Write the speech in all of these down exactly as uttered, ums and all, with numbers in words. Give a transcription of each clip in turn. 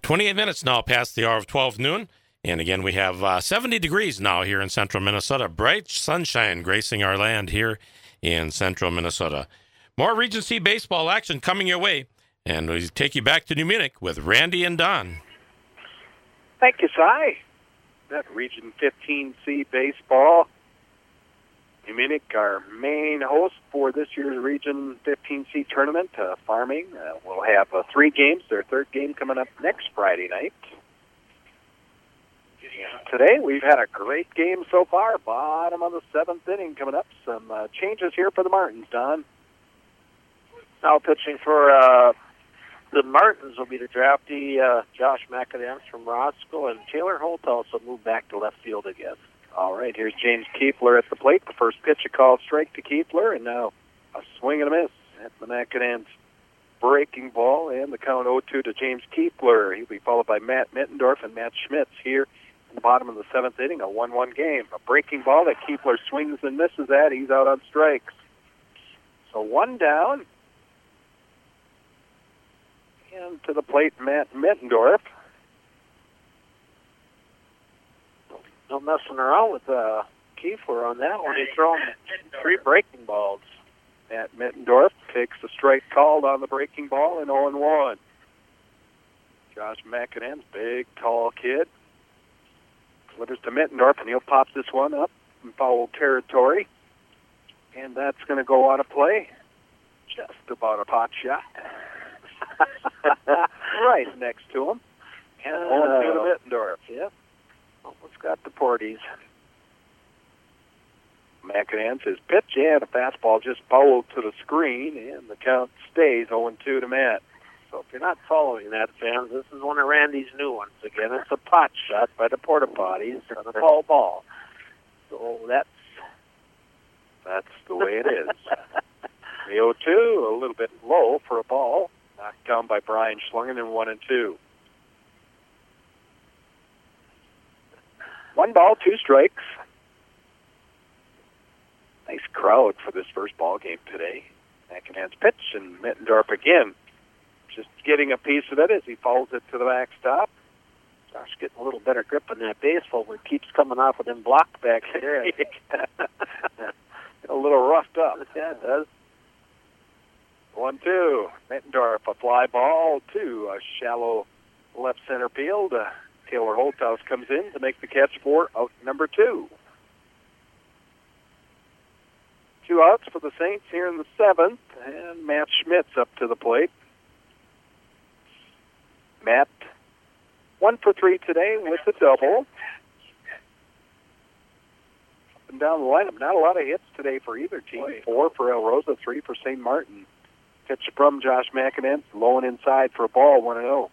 twenty-eight minutes now past the hour of twelve noon. And again, we have uh, seventy degrees now here in central Minnesota. Bright sunshine gracing our land here in central Minnesota. More Regency baseball action coming your way. And we take you back to New Munich with Randy and Don. Thank you, Cy. That Region fifteen C baseball. New Munich, our main host for this year's Region fifteen C tournament, uh, Farming. Uh, we'll have uh, three games. Their third game coming up next Friday night. Today, we've had a great game so far. Bottom of the seventh inning coming up. Some uh, changes here for the Martins, Don. Now pitching for uh, the Martins will be the draftee uh, Josh McAdams from Roscoe, and Taylor Holthouse will move back to left field again. All right, here's James Kiefler at the plate. The first pitch, a called strike to Kiefler, and now a swing and a miss at the McAdams breaking ball, and the count oh two to James Kiefler. He'll be followed by Matt Mittendorf and Matt Schmitz here in the bottom of the seventh inning, a one one game. A breaking ball that Kiefler swings and misses at. He's out on strikes. So one down. And to the plate, Matt Mittendorf. No messing around with uh, Kiefler on that one. He's throwing three breaking balls. Matt Mittendorf takes the strike called on the breaking ball and oh and one. Josh McAdams, big, tall kid. Delivers to Mittendorf, and he'll pop this one up in foul territory. And that's going to go out of play. Just about a pot shot. Right next to him. And oh and two to Mittendorf. Yep. Almost got the Porties. McAdams his pitch and a fastball just fouled to the screen, and the count stays oh and two to Matt. So if you're not following that, fans, this is one of Randy's new ones. Again, it's a pot shot by the Porta Potties on a foul ball. So that's that's the way it is. The oh two, a little bit low for a ball. Knocked down by Brian Schlungen in one and two. One ball, two strikes. Nice crowd for this first ball game today. McAdams pitch, and Mittendorf again just getting a piece of it as he follows it to the backstop. Josh getting a little better grip on that baseball, but it keeps coming off with them blocked back there. A little roughed up. Yeah, it does. One, two. Mittendorf, a fly ball to a shallow left center field. Uh, Taylor Holthouse comes in to make the catch for out number two. Two outs for the Saints here in the seventh, and Matt Schmitz up to the plate. Matt, one for three today with a double. Up and down the lineup, not a lot of hits today for either team. Four for El Rosa, three for Saint Martin. Pitch from Josh McAdams, low and inside for a ball, one and oh.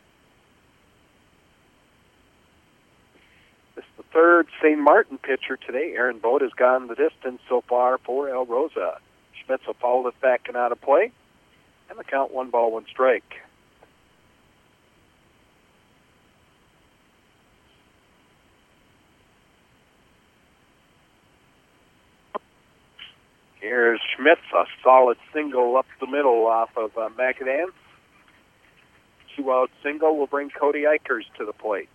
This is the third Saint Martin pitcher today. Aaron Boat has gone the distance so far for El Rosa. Schmitz will follow it back and out of play. And the count one ball, one strike. Here's Schmitz, a solid single up the middle off of uh, McAdams. Two-out single will bring Cody Eichers to the plate.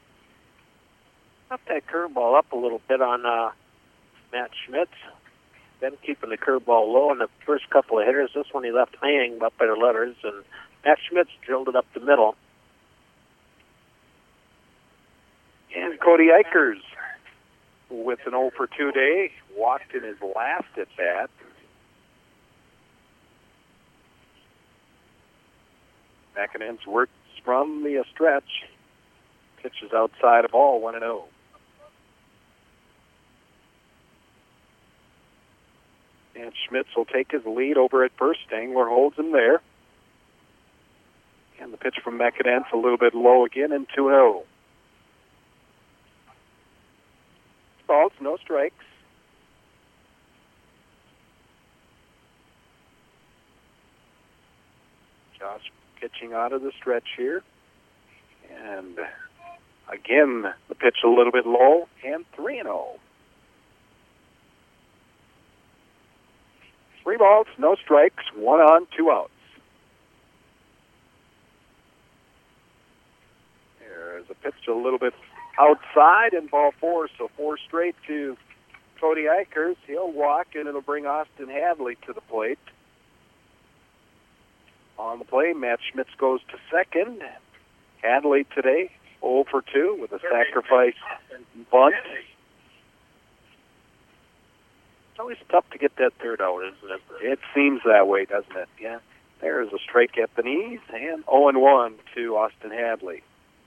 Up that curveball up a little bit on uh, Matt Schmitz. Been keeping the curveball low in the first couple of hitters. This one he left hanging up by the letters, and Matt Schmitz drilled it up the middle. And Cody Eichers with an oh for two day, walked in his last at bat. McAdams works from the stretch. Pitches outside of ball, one and oh. And Schmitz will take his lead over at first. Stangler holds him there. And the pitch from McAdams a little bit low again, and two and oh. Balls, no strikes. Josh pitching out of the stretch here. And again, the pitch a little bit low, and three and oh. Three balls, no strikes, one on, two outs. There's a pitch a little bit outside and ball four, so four straight to Cody Eichers. He'll walk, and it'll bring Austin Hadley to the plate. On the play, Matt Schmitz goes to second. Hadley today, oh for two with a sacrifice bunt. It's always tough to get that third out, isn't it? It seems that way, doesn't it? Yeah. There's a strike at the knees, and oh and one to Austin Hadley.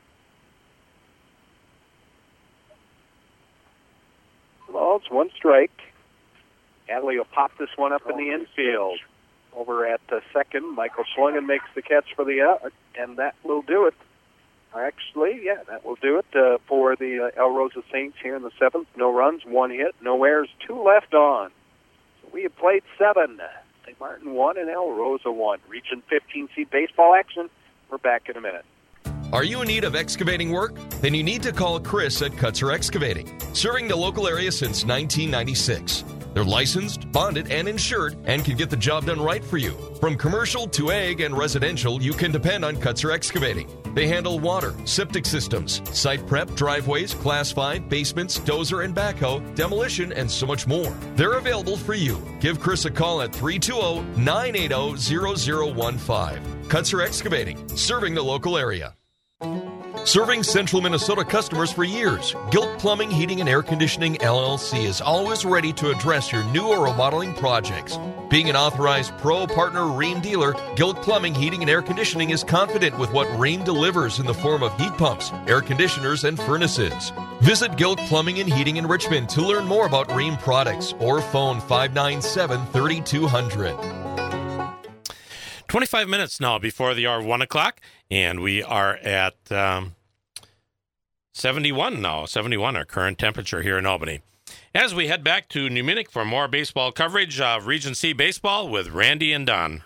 Well, it's one strike. Hadley will pop this one up in the infield. Over at the second, Michael Schlungen makes the catch for the out, and that will do it. Actually, yeah, that will do it uh, for the uh, El Rosa Saints here in the seventh. No runs, one hit, no errors, two left on. So we have played seven. Saint Martin one and El Rosa one. Region fifteen seed baseball action. We're back in a minute. Are you in need of excavating work? Then you need to call Chris at Kutzer Excavating, serving the local area since nineteen ninety-six. They're licensed, bonded, and insured, and can get the job done right for you. From commercial to ag and residential, you can depend on Kutzer Excavating. They handle water, septic systems, site prep, driveways, class five, basements, dozer and backhoe, demolition, and so much more. They're available for you. Give Chris a call at three two zero, nine eight zero, zero zero one five. Kutzer Excavating, serving the local area. Serving Central Minnesota customers for years, Gilt Plumbing, Heating, and Air Conditioning, L L C is always ready to address your new or remodeling projects. Being an authorized pro partner Rheem dealer, Gilt Plumbing, Heating, and Air Conditioning is confident with what Rheem delivers in the form of heat pumps, air conditioners, and furnaces. Visit Gilt Plumbing and Heating in Richmond to learn more about Rheem products or phone five nine seven, three two zero zero. twenty-five minutes now before the hour of one o'clock, and we are at um, seventy-one now. seventy-one, our current temperature here in Albany. As we head back to New Munich for more baseball coverage of Region C baseball with Randy and Don.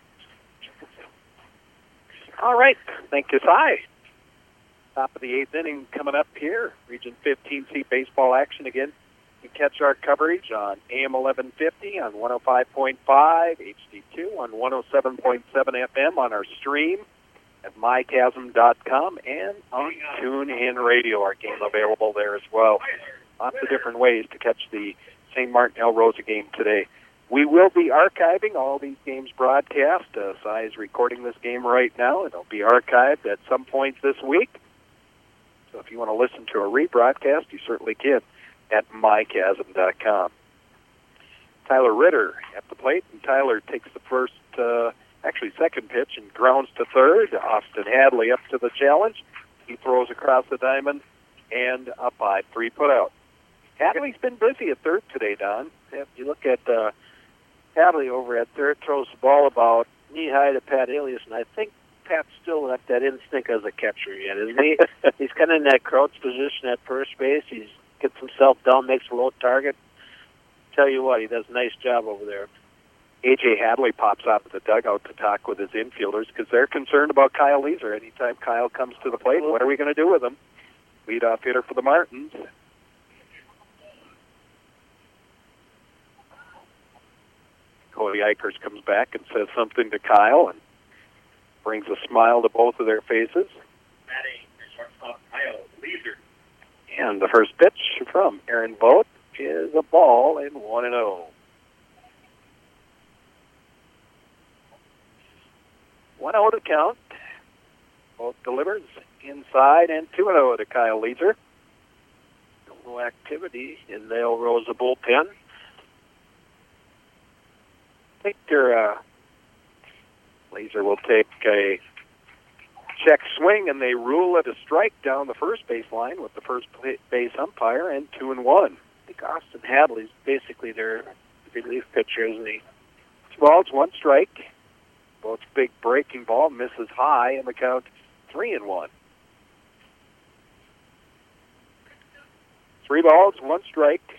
All right. Thank you, Cy. Top of the eighth inning coming up here. Region fifteen C baseball action again. You can catch our coverage on A M eleven fifty, on one oh five point five, H D two, on one oh seven point seven F M, on our stream at my chasm dot com, and on TuneIn Radio, our game available there as well. Lots of different ways to catch the Saint Martin El Rosa game today. We will be archiving all these games broadcast. Uh, Cy is recording this game right now. It'll be archived at some point this week. So if you want to listen to a rebroadcast, you certainly can at my chasm dot com. Tyler Ritter at the plate, and Tyler takes the first, uh, actually second pitch, and grounds to third. Austin Hadley up to the challenge. He throws across the diamond and up by three put out. Hadley's been busy at third today, Don. If you look at uh, Hadley over at third, throws the ball about knee-high to Pat Elias, and I think Pat's still got that instinct as a catcher yet, isn't he? He's kind of in that crouch position at first base. He gets himself down, makes a low target. Tell you what, he does a nice job over there. A J Hadley pops out of the dugout to talk with his infielders because they're concerned about Kyle Leeser. Anytime Kyle comes to the plate, what are we going to do with him? Leadoff hitter for the Martins. Cody Eichers comes back and says something to Kyle and brings a smile to both of their faces. And the first pitch from Aaron Vogt is a ball and one and oh. one oh to count. Vogt delivers inside and two and oh to Kyle Leeser. No activity in the El Rosa bullpen. Victor uh, Leeser will take a check swing, and they rule it a strike down the first base line with the first base umpire, and two and one. I think Austin Hadley's basically their relief pitcher, isn't he? Two balls, one strike. Both big breaking ball misses high, and the count three and one. Three balls, one strike.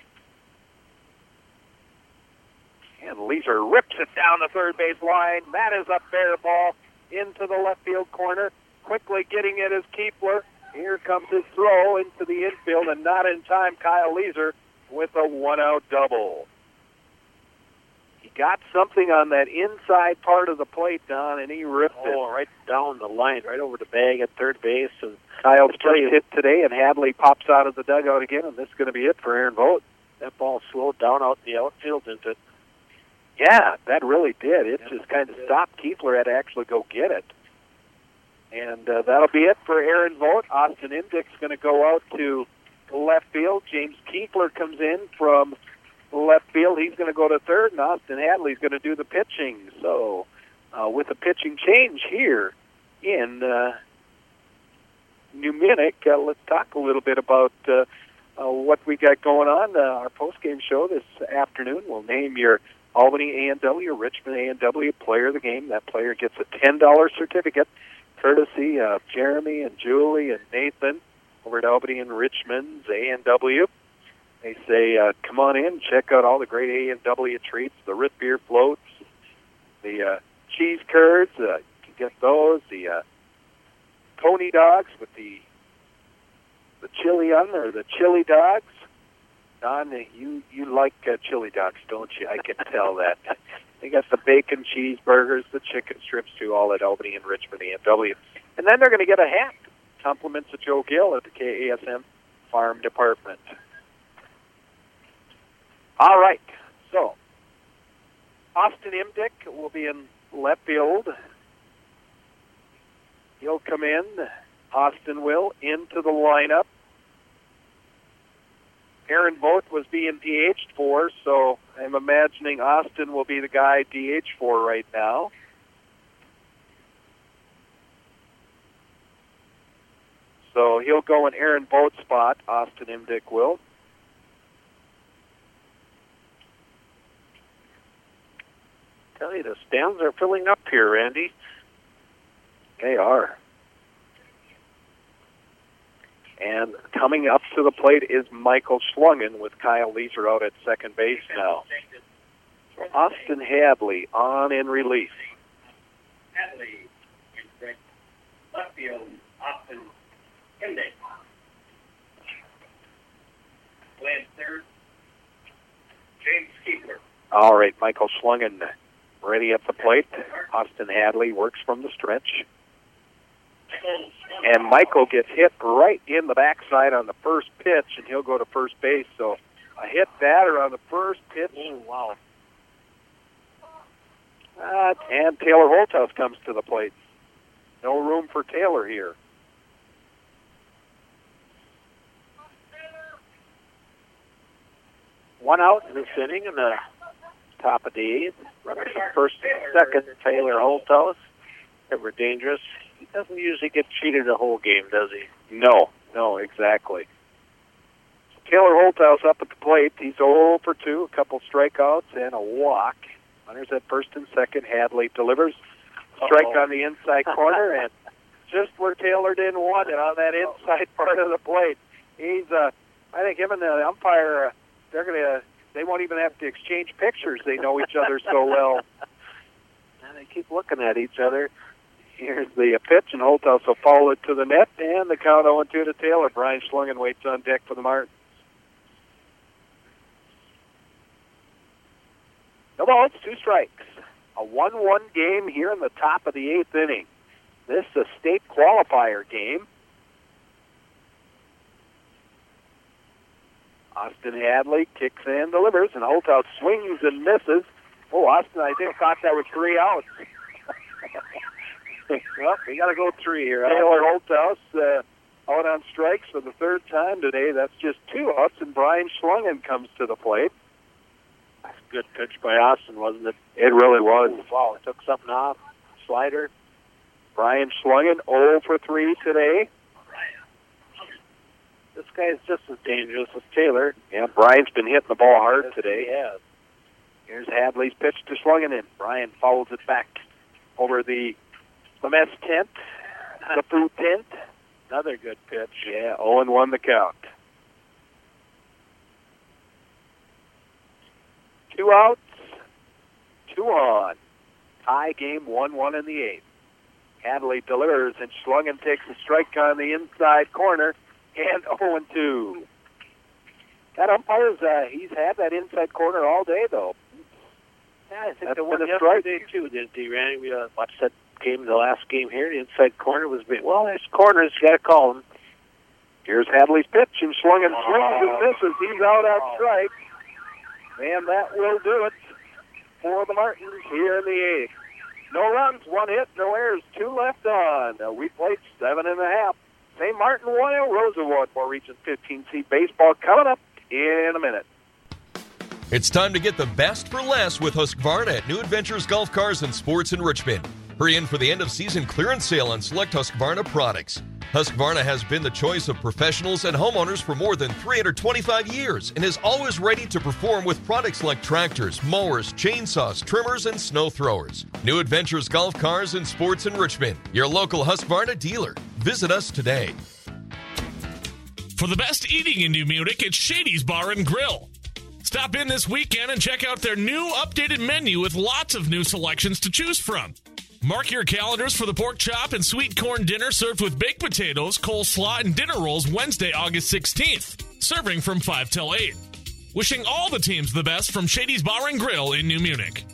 And Leeser rips it down the third base line. That is a fair ball into the left field corner. Quickly getting it is Keepler. Here comes his throw into the infield, and not in time, Kyle Leeser with a one-out double. He got something on that inside part of the plate, Don, and he ripped it. Oh, right down the line, right over the bag at third base. And Kyle's first hit today, and Hadley pops out of the dugout again, and this is going to be it for Aaron Vogt. That ball slowed down out in the outfield, didn't it? Yeah, that really did. It Yeah, just kind of it did. stopped. Kiefler had to actually go get it. And uh, that'll be it for Aaron Vogt. Austin Imdick's going to go out to left field. James Kiefler comes in from left field. He's going to go to third, and Austin Hadley's going to do the pitching. So uh, with a pitching change here in uh, New Munich, uh, let's talk a little bit about uh, uh, what we got going on. Uh, our post-game show this afternoon, we'll name your Albany A and W, Richmond A and W player of the game. That player gets a ten dollars certificate, courtesy of Jeremy and Julie and Nathan over at Albany and Richmond's A and W. They say, uh, come on in, check out all the great A and W treats, the root beer floats, the uh, cheese curds, uh, you can get those, the uh, pony dogs with the the chili on there, the chili dogs. Don, you, you like uh, chili dogs, don't you? I can tell that. They got the bacon cheeseburgers, the chicken strips, too, all at Albany and Richmond A and W. And then they're going to get a hat. Compliments of Joe Gill at the K A S M Farm Department. All right, so Austin Imdick will be in left field. He'll come in. Austin will into the lineup. Aaron Vogt was being D H'd for, so I'm imagining Austin will be the guy D H for right now. So he'll go in Aaron Vogt's spot, Austin Imdick will. Tell you, the stands are filling up here, Randy. They are. And coming up to the plate is Michael Schlungen with Kyle Leeser out at second base now. So Austin Hadley on in relief. Hadley in left field, Austin Imdick. Playing third, James Kiefler. All right, Michael Schlungen ready at the plate. Austin Hadley works from the stretch. And Michael gets hit right in the backside on the first pitch, and he'll go to first base. So a hit batter on the first pitch. Oh, wow. Uh, and Taylor Holthouse comes to the plate. No room for Taylor here. One out in this inning in the top of the eighth. Runners at first and second, Taylor Holthouse. Ever dangerous. He doesn't usually get cheated the whole game, does he? No, no, exactly. Taylor Holthouse up at the plate. He's oh for two, a couple strikeouts and a walk. Runners at first and second. Hadley delivers. Strike Uh-oh. on the inside corner, and just where Taylor didn't want it, on that inside part of the plate. He's, uh, I think him and the umpire, uh, they're going to, they won't even have to exchange pictures. They know each other so well. And they keep looking at each other. Here's the uh, pitch, and Holthouse will follow it to the net, and the count oh and two to Taylor. Brian Schlungen waits on deck for the Martins. No balls, two strikes. A one one game here in the top of the eighth inning. This is a state qualifier game. Austin Hadley kicks and delivers, and Holthouse swings and misses. Oh, Austin, I think, thought that was three outs. Well, we got to go three here. Taylor Holthouse uh, out on strikes for the third time today. That's just two outs, and Brian Schlungen comes to the plate. That's a good pitch by Austin, wasn't it? It really was. Wow, it took something off. Slider. Brian Schlungen oh for three today. This guy's just as dangerous as Taylor. Yeah, Brian's been hitting the ball hard Yes, today. he has. Here's Hadley's pitch to Schlungen, and Brian fouls it back over the the mess tent, the food tent. Another good pitch. Yeah, oh and one the count. Two outs, two on. Tie game one one in the eighth. Hadley delivers, and Schlungen takes a strike on the inside corner, and oh and two. That umpire's, uh, he's had that inside corner all day, though. Yeah, I think That's they won been a strike. yesterday, too, didn't they, Randy? We uh, watched that game, the last game here. The inside corner was big. Well, there's corners. You got to call them. Here's Hadley's pitch, and swung and swings and misses. He's out on strike. And that will do it for the Martins here in the eighth. No runs, one hit, no errors, two left on. Uh, we played seven and a half. Saint Martin one, El Rosa one. More Region fifteen C baseball coming up in a minute. It's time to get the best for less with Husqvarna at New Adventures Golf Cars and Sports in Richmond. Hurry in for the end-of-season clearance sale on select Husqvarna products. Husqvarna has been the choice of professionals and homeowners for more than three hundred twenty-five years and is always ready to perform with products like tractors, mowers, chainsaws, trimmers, and snow throwers. New Adventures Golf Cars and Sports in Richmond, your local Husqvarna dealer. Visit us today. For the best eating in New Munich, it's Shady's Bar and Grill. Stop in this weekend and check out their new updated menu with lots of new selections to choose from. Mark your calendars for the pork chop and sweet corn dinner served with baked potatoes, coleslaw, and dinner rolls Wednesday, August sixteenth. Serving from five till eight. Wishing all the teams the best from Shady's Bar and Grill in New Munich.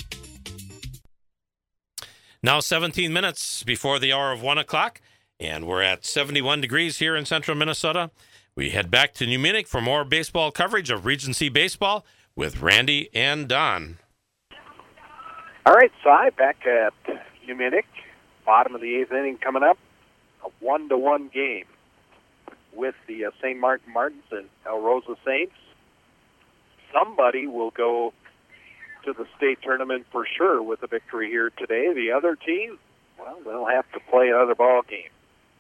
Now seventeen minutes before the hour of one o'clock, and we're at seventy-one degrees here in central Minnesota. We head back to New Munich for more baseball coverage of Regency Baseball with Randy and Don. All right, Si, back at New Munich. Bottom of the eighth inning coming up. A one-to-one game with the uh, Saint Martin Martins and El Rosa Saints. Somebody will go to the state tournament for sure with a victory here today. The other team, well, they'll have to play another ball game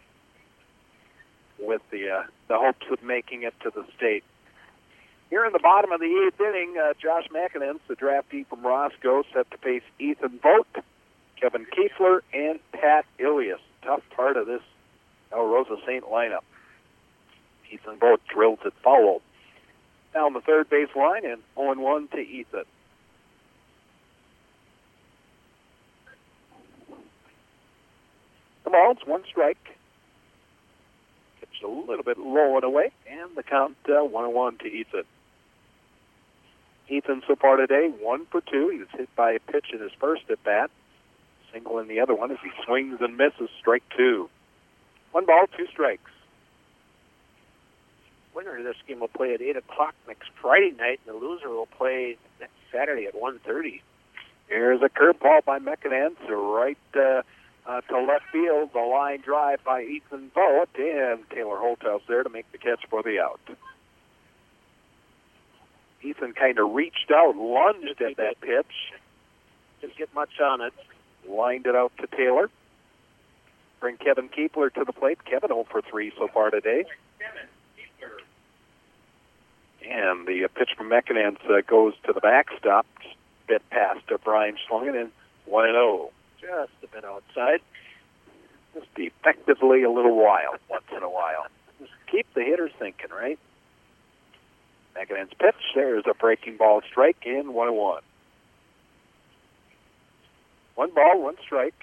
with the uh, the hopes of making it to the state. Here in the bottom of the eighth inning, uh, Josh McInnes, the draftee from Roscoe, set to face Ethan Vogt, Kevin Kiefler, and Pat Ilias. Tough part of this El Rosa Saint lineup. Ethan Vogt drills it foul down the third base line, and oh and one to Ethan. The ball, it's one strike. Pitched a little bit low and away, and the count uh, one and one to Ethan. Ethan so far today, one for two. He was hit by a pitch in his first at bat. Single in the other one as he swings and misses. Strike two. One ball, two strikes. Winner of this game will play at eight o'clock next Friday night, and the loser will play next Saturday at one thirty. Here's a curveball by McInnes, right uh, uh, to left field. The line drive by Ethan Vogt, and Taylor Holthouse there to make the catch for the out. Ethan kind of reached out, lunged at that pitch. Didn't get much on it. Lined it out to Taylor. Bring Kevin Kiefler to the plate. Kevin oh for three so far today. And the uh, pitch from McInnes uh, goes to the backstop. Bit past to Brian Schlungen, and one and oh. Just a bit outside. Just effectively a little wild once in a while. Just keep the hitters thinking, right? McInnes pitch. There's a breaking ball strike in one and one. One ball, one strike.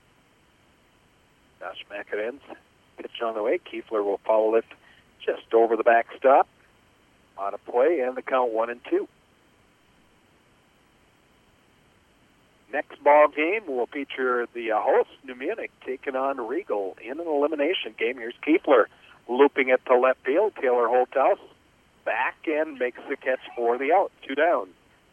Josh McInnes pitch on the way. Kiefler will foul it just over the backstop. On a play, and the count one and two. Next ball game will feature the uh, host, New Munich, taking on Regal in an elimination game. Here's Kiefler looping it to left field. Taylor Holthouse back and makes the catch for the out. Two down.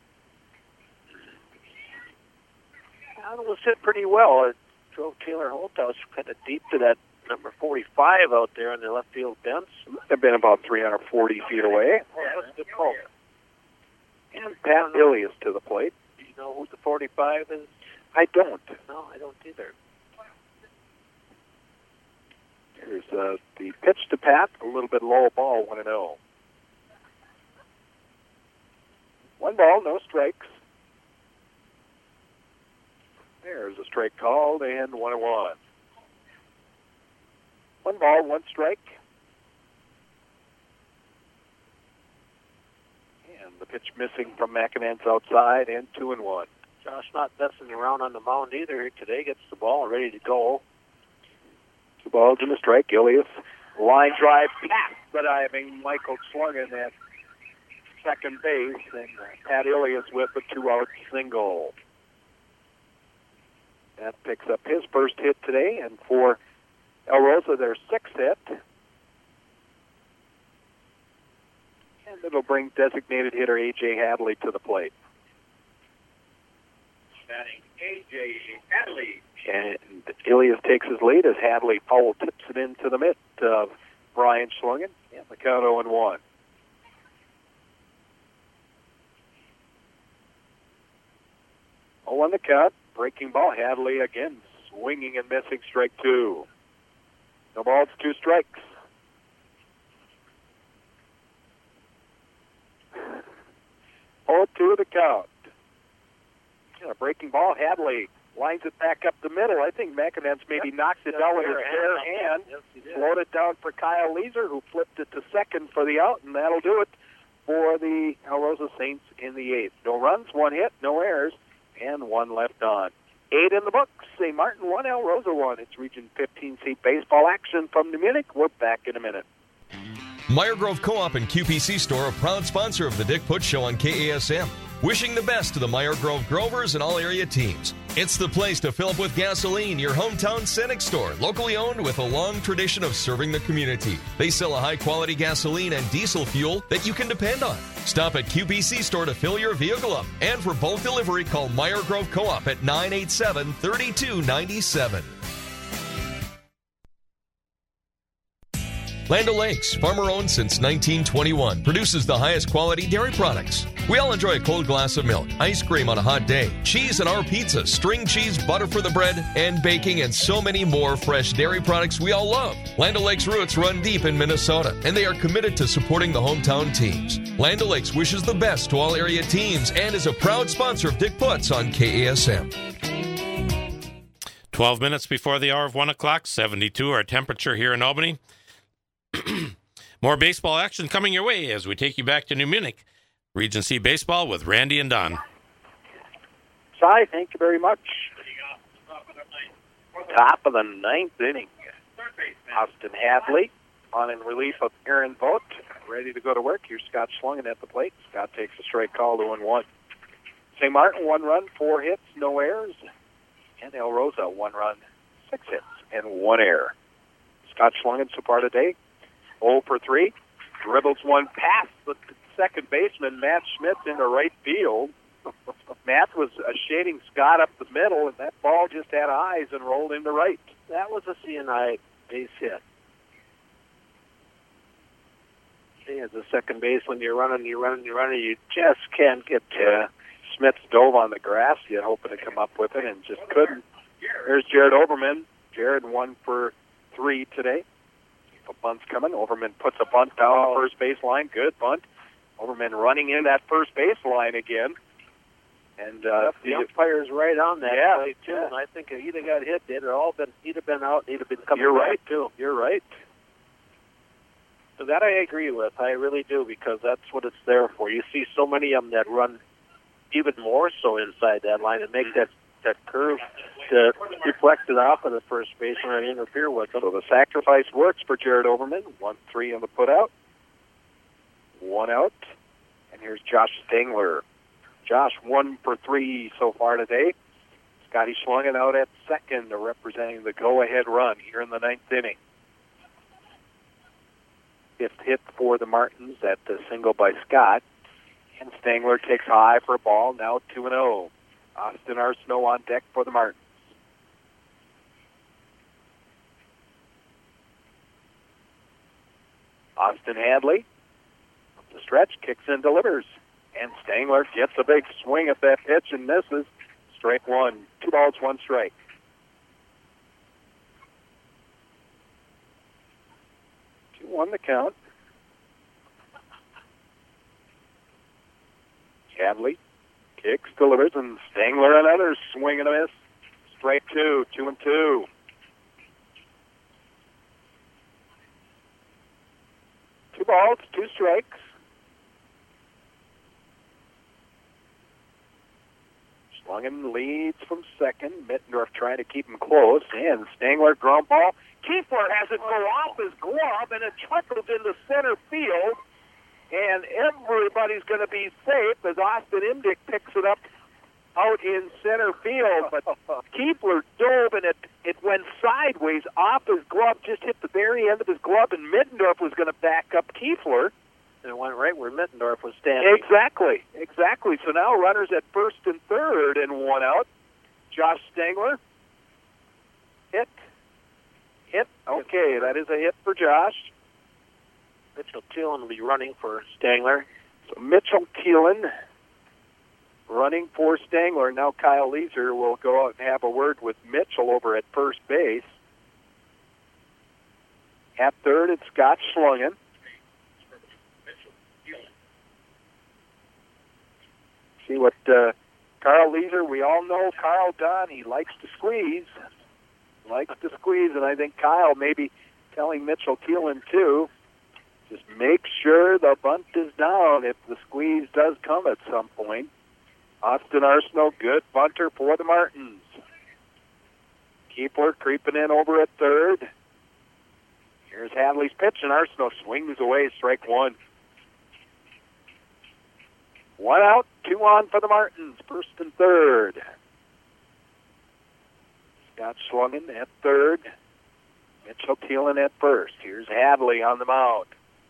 It was hit pretty well. It drove Taylor Holthouse kind of deep to that number forty-five out there on the left field fence. They've been about three hundred forty feet away. Oh, that was a good call. And Pat Ilias to the plate. Do you know who the forty-five is? I don't. No, I don't either. Here's uh, the pitch to Pat, a little bit low ball, one and oh. One ball, no strikes. There's a strike called, and one and one. One ball, one strike. And the pitch missing from McInnes outside, and two and one. Josh not messing around on the mound either here today. Gets the ball ready to go. Two balls and a strike. Ilias line drive past the diving Michael Schlungen. That second base, and Pat Ilias with a two-out single. That picks up his first hit today, and for El Rosa, their sixth hit. And it'll bring designated hitter A J Hadley to the plate. Batting A J Hadley. And Ilias takes his lead as Hadley foul tips it into the mitt of Brian Schlungen. And the count oh and one. oh on the count. Breaking ball. Hadley again swinging and missing, strike two. No balls, two strikes. oh two the count. And a breaking ball. Hadley lines it back up the middle. I think McAdams maybe Yep. knocked it Yep. down with his Bare bare hand. hand. Yes, he did. Slowed it down for Kyle Leeser, who flipped it to second for the out, and that'll do it for the El Rosa Saints in the eighth. No runs, one hit, no errors, and one left on. Eight in the books. Saint Martin one, El Rosa one. It's Region fifteen seat baseball action from New Munich. We're back in a minute. Meyer Grove Co-op and Q P C Store, a proud sponsor of the Dick Putz Show on K A S M. Wishing the best to the Meyer Grove Grovers and all area teams. It's the place to fill up with gasoline, your hometown Cenex store, locally owned with a long tradition of serving the community. They sell a high-quality gasoline and diesel fuel that you can depend on. Stop at Q P C Store to fill your vehicle up. And for bulk delivery, call Meyer Grove Co-op at nine eight seven, three two nine seven. Land O'Lakes, farmer-owned since nineteen twenty-one, produces the highest quality dairy products. We all enjoy a cold glass of milk, ice cream on a hot day, cheese on our pizza, string cheese, butter for the bread, and baking, and so many more fresh dairy products we all love. Land O'Lakes' roots run deep in Minnesota, and they are committed to supporting the hometown teams. Land O'Lakes wishes the best to all area teams and is a proud sponsor of Dick Putz on K A S M. twelve minutes before the hour of one o'clock, seventy-two our temperature here in Albany. More baseball action coming your way as we take you back to New Munich. Region C Baseball with Randy and Don. Cy, thank you very much. Top of the ninth inning. Austin Hadley on in relief of Aaron Vogt. Ready to go to work. Here's Scott Schlungen at the plate. Scott takes a straight call, two and one. Saint Martin, one run, four hits, no errors. And El Rosa, one run, six hits, and one error. Scott Schlungen so far today, oh for three. Dribbles one past the second baseman, Matt Schmitz, into right field. Matt was uh, shading Scott up the middle, and that ball just had eyes and rolled into right. That was a C N I base hit. See, as a second baseman, you're running, you're running, you're running, you just can't get to it. Smith dove on the grass, yet hoping to come up with it, and just couldn't. There's Jared Overman. Jared one for three today. A bunt's coming. Overman puts a bunt down Oh. the first base line. Good bunt. Overman running in that first base line again. And uh, The umpire's right on that Yeah, play, too, yeah. and I think if he'd have got hit, they'd have all been, he'd have been out, he'd have been coming you're back, right, too. You're right. So that I agree with. I really do, because that's what it's there for. You see so many of them that run even more so inside that line and make that, that curve to deflect it off of the first baseman and interfere with them. So the sacrifice works for Jared Overman. One three on the put out. One out. And here's Josh Stengler. Josh one for three so far today. Scotty Schlungen out at second, representing the go-ahead run here in the ninth inning. Fifth hit for the Martins at the single by Scott. And Stengler takes high for a ball, now two and oh. Austin Arsenault on deck for the Martins. Austin Hadley, up the stretch, kicks and delivers. And Stengler gets a big swing at that pitch and misses. Strike one. Two balls, one strike. two one the count. Hadley kicks, delivers, and Stengler another swing and a miss. Strike two, two and two. Two balls, two strikes. Schlungen leads from second. Mittendorf trying to keep him close. And Stengler, ground ball. Kiefler has it go off his glove, and it trickles into center field. and everybody's going to be safe as Austin Imdick picks it up out in center field. But Keepler dove, and it, it went sideways off his glove, just hit the very end of his glove, and Middendorf was going to back up Keepler. And it went right where Middendorf was standing. Exactly, exactly. So now runners at first and third and one out. Josh Stangler. Hit. Hit. Okay, that is a hit for Josh. Mitchell Thielen will be running for Stangler. So Mitchell Thielen running for Stangler. Now Kyle Leeser will go out and have a word with Mitchell over at first base. At third, it's Scott Schlungen. See what uh, Carl Leeser, we all know Carl Dunn, he likes to squeeze. Likes to squeeze, and I think Kyle may be telling Mitchell Thielen too, just make sure the bunt is down if the squeeze does come at some point. Austin Arsenault, good bunter for the Martins. Keepler creeping in over at third. Here's Hadley's pitch, and Arsenault swings away, strike one. One out, two on for the Martins, first and third. Scott Schlungen at third. Mitchell Thielen at first. Here's Hadley on the mound.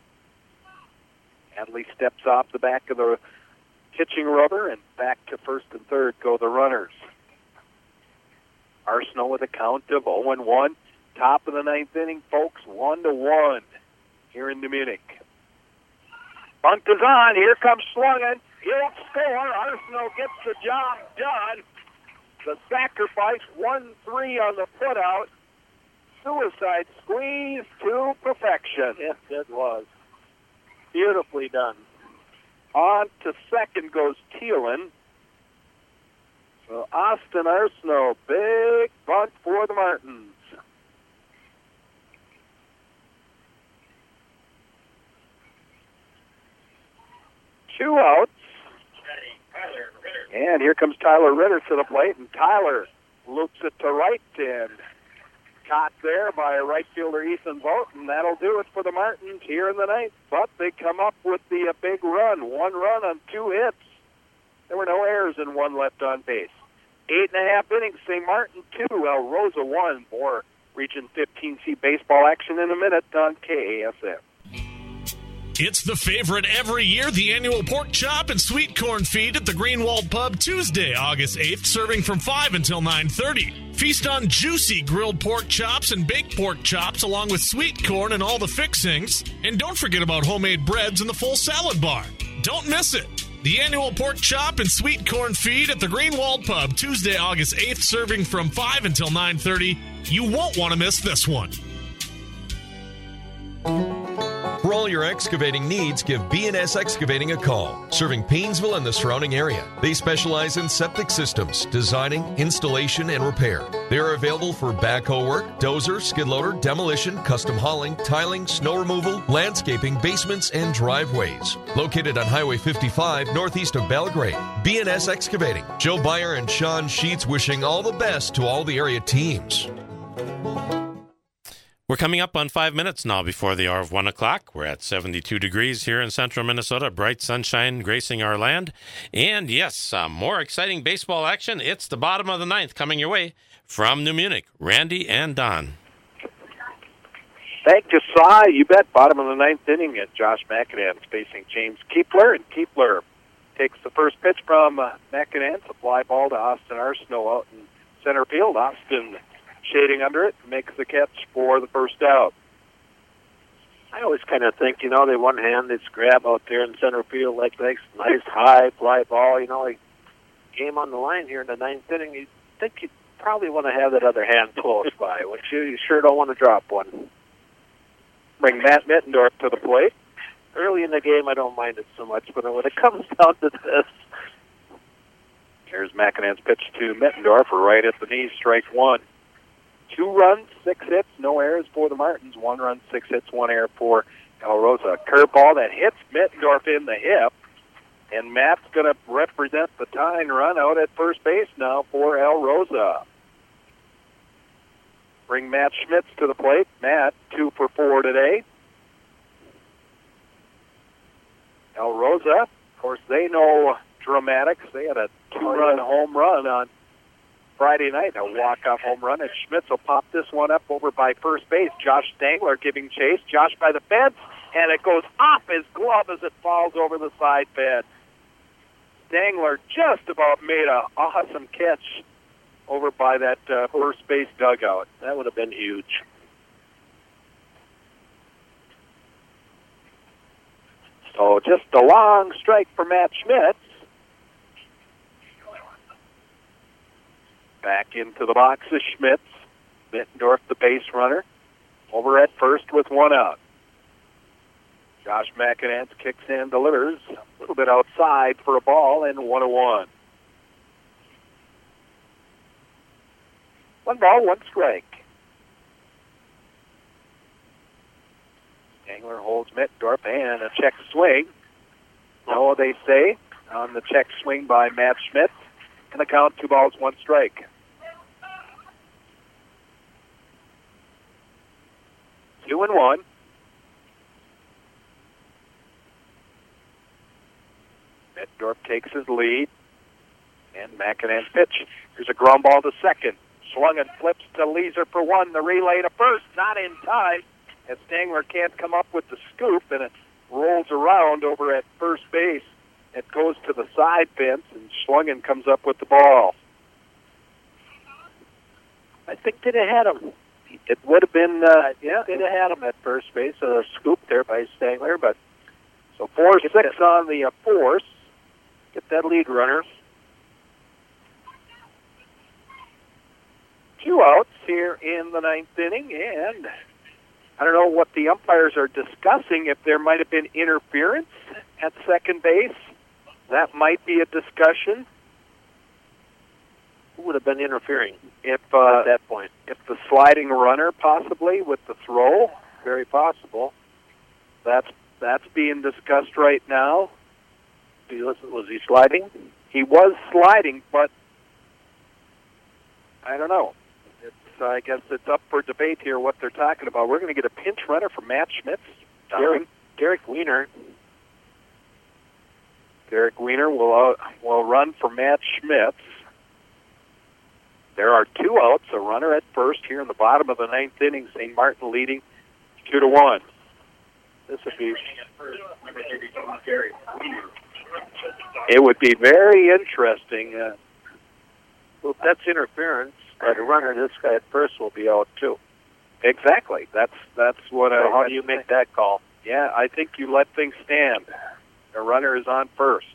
Hadley steps off the back of the pitching rubber, and back to first and third go the runners. Arsenault with a count of oh and one. Top of the ninth inning, folks, one to one here in New Munich. Bunt is on. Here comes Schlungen. He'll score. Arsenault gets the job done. The sacrifice, one three on the put-out. Suicide squeeze to perfection. Yes, it was. Beautifully done. On to second goes Thielen. So Austin Arsenault, big bunt for the Martins. Two outs. And here comes Tyler Ritter to the plate, and Tyler loops it to right, and caught there by right fielder Ethan Vogt, and that'll do it for the Martins here in the ninth. But they come up with the uh, big run, one run on two hits. There were no errors and one left on base. Eight and a half innings, Saint Martin two, El Rosa one. More Region fifteen C baseball action in a minute on K A S M. It's the favorite every year, the annual pork chop and sweet corn feed at the Greenwald Pub Tuesday, August eighth, serving from five until nine thirty. Feast on juicy grilled pork chops and baked pork chops along with sweet corn and all the fixings. And don't forget about homemade breads and the full salad bar. Don't miss it. The annual pork chop and sweet corn feed at the Greenwald Pub Tuesday, August eighth, serving from five until nine thirty. You won't want to miss this one. For all your excavating needs, give B and S Excavating a call, serving Paynesville and the surrounding area. They specialize in septic systems, designing, installation, and repair. They are available for backhoe work, dozer, skid loader, demolition, custom hauling, tiling, snow removal, landscaping, basements, and driveways. Located on Highway fifty-five, northeast of Belgrade. B and S Excavating. Joe Beyer and Sean Sheets wishing all the best to all the area teams. We're coming up on five minutes now before the hour of one o'clock. We're at seventy-two degrees here in central Minnesota. Bright sunshine gracing our land. And yes, uh, more exciting baseball action. It's the bottom of the ninth coming your way from New Munich. Randy and Don. Thank you, Si. You bet. Bottom of the ninth inning, and Josh McAdams facing James Keepler. And Keepler takes the first pitch from uh, McAdams. A fly ball to Austin Arsenault out in center field. Austin shading under it, makes the catch for the first out. I always kind of think, you know, they one hand, it's grab out there in center field like this nice high fly ball. You know, like game on the line here in the ninth inning. You think you probably want to have that other hand close by, which you, you sure don't want to drop one. Bring Matt Mittendorf to the plate. Early in the game, I don't mind it so much, but when it comes down to this. Here's McAdams' pitch to Mittendorf, right at the knee, strike one. Two runs, six hits, no errors for the Martins. One run, six hits, one error for El Rosa. Curveball that hits Mittendorf in the hip. And Matt's going to represent the tying run out at first base now for El Rosa. Bring Matt Schmitz to the plate. Matt, two for four today. Rosa. Of course, they know dramatics. They had a two-run home run on Friday night, a walk-off home run, and Schmitz will pop this one up over by first base. Josh Stangler giving chase. Josh by the fence, and it goes off his glove as it falls over the side fence. Stangler just about made an awesome catch over by that uh, first base dugout. That would have been huge. So just a long strike for Matt Schmitz. Back into the box is Schmitz. Mittendorf, the base runner, over at first with one out. Josh McAnance kicks in, delivers a little bit outside for a ball, and one and one. One ball, one strike. Stangler holds Mittendorf, and a check swing. No, they say, on the check swing by Matt Schmitz. And the count, two balls, one strike. Two and one. Mittendorf takes his lead. And McAnance pitch. Here's a ground ball to second. Swung and flips to Leeser for one. The relay to first, not in time. As Stangler can't come up with the scoop, and it rolls around over at first base. It goes to the side fence, and Schlungen comes up with the ball. I think they'd have had him. It would have been, uh, Yeah, they'd have had him at first base. So a scoop there by Stangler, but so four six on the uh, force. get that lead runner. Two outs here in the ninth inning, and I don't know what the umpires are discussing, if there might have been interference at second base. That might be a discussion. Who would have been interfering If uh, at that point? if the sliding runner possibly with the throw, Very possible. that's that's being discussed right now. He was, was he sliding? He was sliding, but I don't know. It's, I guess it's up for debate here what they're talking about. We're going to get a pinch runner for Matt Schmitz. Derek, Derek Wiener. Derek Wiener will uh, will run for Matt Schmitz. There are two outs, a runner at first here in the bottom of the ninth inning. Saint Martin leading two to one. This would be. It would be very interesting. Uh, Well, if that's interference by the runner, this guy at first will be out too. exactly. That's that's what. So I, how do you make that call? Yeah, I think you let things stand. The runner is on first.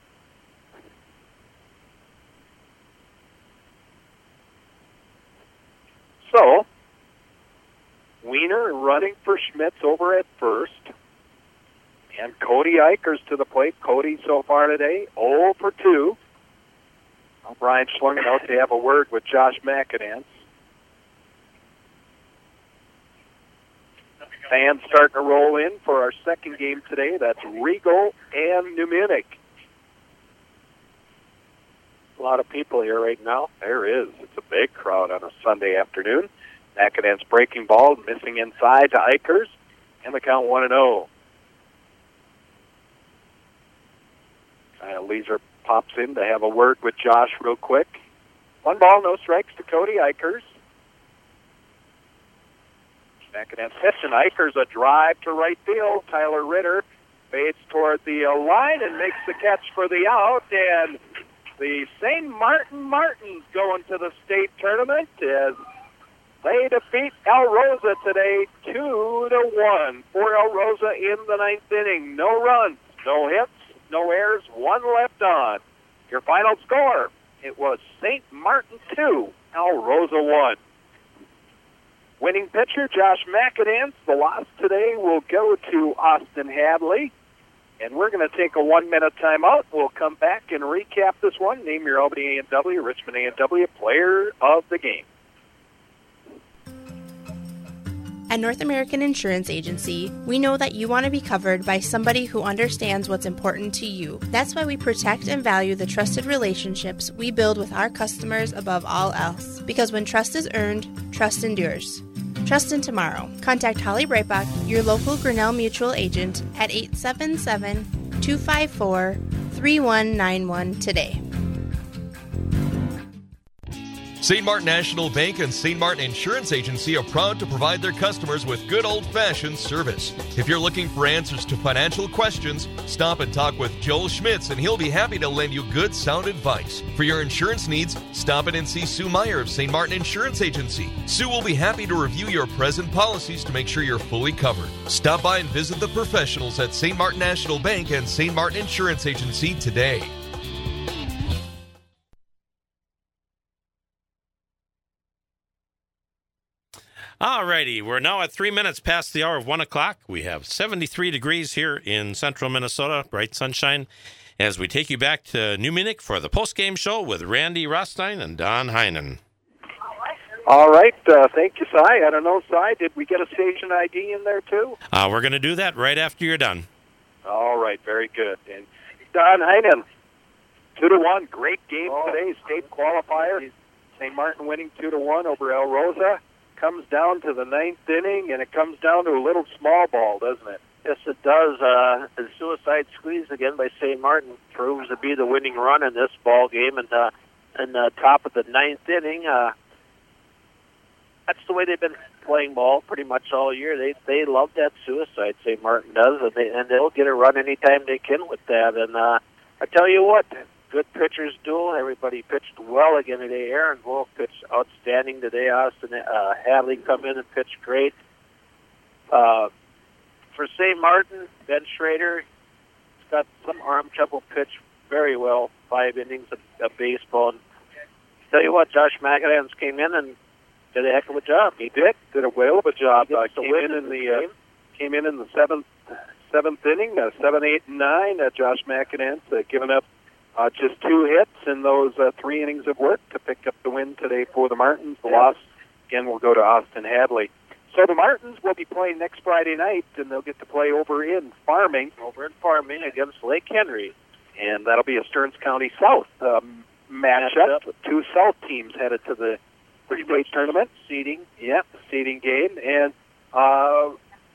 So, Wiener running for Schmitz over at first. And Cody Eichers to the plate. Cody so far today, oh for two. Now Brian Schlungen out to have a word with Josh McAnance. Fans starting to roll in for our second game today. That's Riegel and New Munich. A lot of people here right now. There is. It's a big crowd on a Sunday afternoon. McAnance breaking ball, missing inside to Eichers, and the count one and oh. Uh, Leeser pops in to have a word with Josh real quick. One ball, no strikes to Cody Eichers. McAnance pitch, and Eichers a drive to right field. Tyler Ritter fades toward the uh, line and makes the catch for the out, and the Saint Martin Martins go into the state tournament as they defeat El Rosa today two to one. For El Rosa in the ninth inning. No runs, no hits, no errors, one left on. Your final score, it was Saint Martin two, El Rosa one. Winning pitcher, Josh McAnance. The loss today will go to Austin Hadley. And we're going to take a one-minute timeout. We'll come back and recap this one. Name your Albany A and W, Richmond A and W player of the game. At North American Insurance Agency, we know that you want to be covered by somebody who understands what's important to you. That's why we protect and value the trusted relationships we build with our customers above all else. Because when trust is earned, trust endures. Trust in tomorrow. Contact Holly Breitbach, your local Grinnell Mutual agent, at eight seven seven, two five four, three one nine one today. Saint Martin National Bank and Saint Martin Insurance Agency are proud to provide their customers with good old-fashioned service. If you're looking for answers to financial questions, stop and talk with Joel Schmitz, and he'll be happy to lend you good, sound advice. For your insurance needs, stop in and see Sue Meyer of Saint Martin Insurance Agency. Sue will be happy to review your present policies to make sure you're fully covered. Stop by and visit the professionals at Saint Martin National Bank and Saint Martin Insurance Agency today. All righty, we're now at three minutes past the hour of one o'clock. We have seventy-three degrees here in central Minnesota, bright sunshine, as we take you back to New Munich for the post-game show with Randy Rothstein and Don Heinen. All right, uh, thank you, Cy. I don't know, Cy, did we get a station I D in there, too? Uh, we're going to do that right after you're done. All right, very good. And Don Heinen, two to one, great game oh. today, state qualifier. Saint Martin winning two to one over El Rosa. Comes down to the ninth inning, and it comes down to a little small ball, doesn't it? Yes, it does. Uh, a suicide squeeze again by Saint Martin proves to be the winning run in this ball game. And uh, in the top of the ninth inning, uh, that's the way they've been playing ball pretty much all year. They they love that suicide, Saint Martin does, and, they, and they'll get a run anytime they can with that. And uh, I tell you what, good pitchers duel. Everybody pitched well again today. Aaron Wolf pitched outstanding today. Austin uh, Hadley come in and pitched great. Uh, for Saint Martin, Ben Schrader has got some arm trouble, pitched very well. Five innings of, of baseball. And tell you what, Josh McAdams came in and did a heck of a job. He did. Did a whale of a job. Uh, came came in in the uh, came in in the seventh seventh inning. Uh, seven, eight, and nine. Uh, Josh McAdams uh, giving up Uh, just two hits in those uh, three innings of work to pick up the win today for the Martins. The loss, again, will go to Austin Hadley. So the Martins will be playing next Friday night, and they'll get to play over in Farming. Over in Farming against Lake Henry. And that'll be a Stearns County South um, matchup. Match Two South teams headed to the state tournament. Seeding. Yep, seeding game. And uh,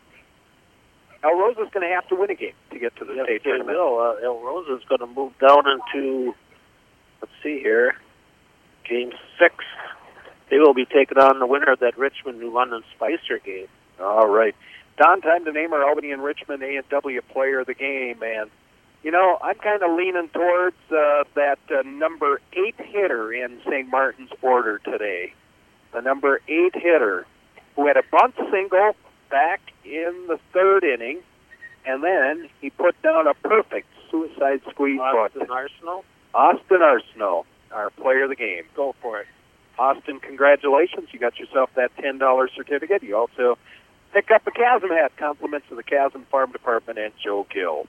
El Rosa's going to have to win a game to get to the yes, state they tournament. will. Uh, El Rosa's going to move down into, let's see here, game six. They will be taking on the winner of that Richmond New London Spicer game. All right. Don, time to name our Albany and Richmond A and W player of the game. And, you know, I'm kind of leaning towards uh, that uh, number eight hitter in Saint Martin's order today. The number eight hitter who had a bunt single back in the third inning, and then he put down a perfect suicide squeeze Austin bunt. Arsenal? Austin Arsenal, our player of the game. Go for it. Austin, congratulations. You got yourself that ten dollars certificate. You also pick up a Chasm hat, compliments of the Chasm Farm Department and Joe Gill.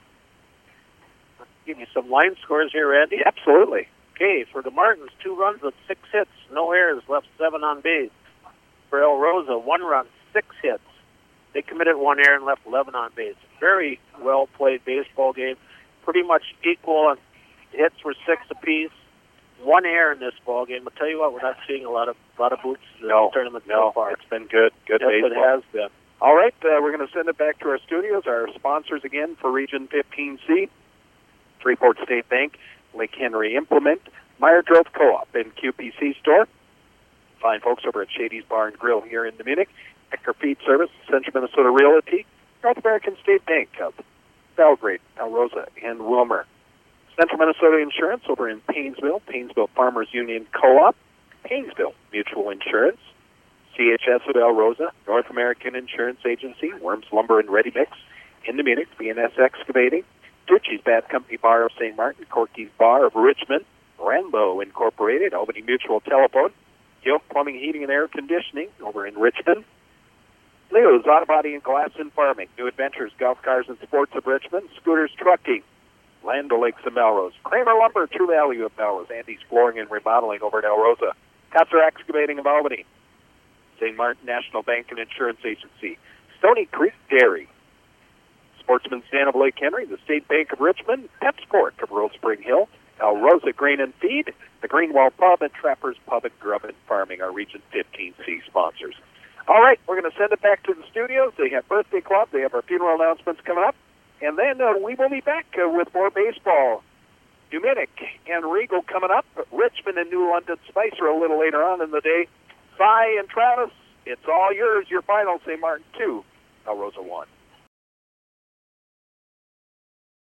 Give you some line scores here, Randy. Absolutely. Okay, for the Martins, two runs with six hits, no errors, left seven on base. For El Rosa, one run, six hits. They committed one error and left eleven on base. Very well played baseball game. Pretty much equal. On hits were six apiece. One error in this ball game. I'll tell you what, we're not seeing a lot of lot of boots in no, the tournament no, so far. It's been good. Good yes, baseball. It has been. All right, uh, we're going to send it back to our studios. Our sponsors again for Region fifteen C, Freeport State Bank, Lake Henry Implement, Meyer Drove Co-op, and Q P C Store. Fine folks over at Shady's Bar and Grill here in Munich. Ecker Feed Service, Central Minnesota Realty, North American State Bank of Belgrade, El Rosa, and Wilmer. Central Minnesota Insurance over in Paynesville, Paynesville Farmers Union Co-op, Paynesville Mutual Insurance, C H S of El Rosa, North American Insurance Agency, Worms Lumber and Ready Mix, in Munich, B N S Excavating, Ducci's Bad Company Bar of Saint Martin, Corky's Bar of Richmond, Rambo Incorporated, Albany Mutual Telephone, Gilf Plumbing, Heating, and Air Conditioning over in Richmond, Leo's Auto Body and Glass and Farming, New Adventures, Golf Cars and Sports of Richmond, Scooters Trucking, Land O'Lakes and Melrose, Kramer Lumber, True Value of Melrose, Andy's Flooring and Remodeling over at El Rosa, Kotzer Excavating of Albany, Saint Martin National Bank and Insurance Agency, Stony Creek Dairy, Sportsman's Den of Lake Henry, the State Bank of Richmond, Pepsport of Royal Spring Hill, El Rosa Grain and Feed, the Greenwall Pub, and Trappers Pub and Grub and Farming, our Region fifteen C sponsors. All right, we're going to send it back to the studios. They have Birthday Club. They have our funeral announcements coming up. And then uh, we will be back uh, with more baseball. New Munich and Regal coming up. Richmond and New London Spicer a little later on in the day. Cy and Travis, it's all yours. Your final, Saint Martin two, El Rosa one.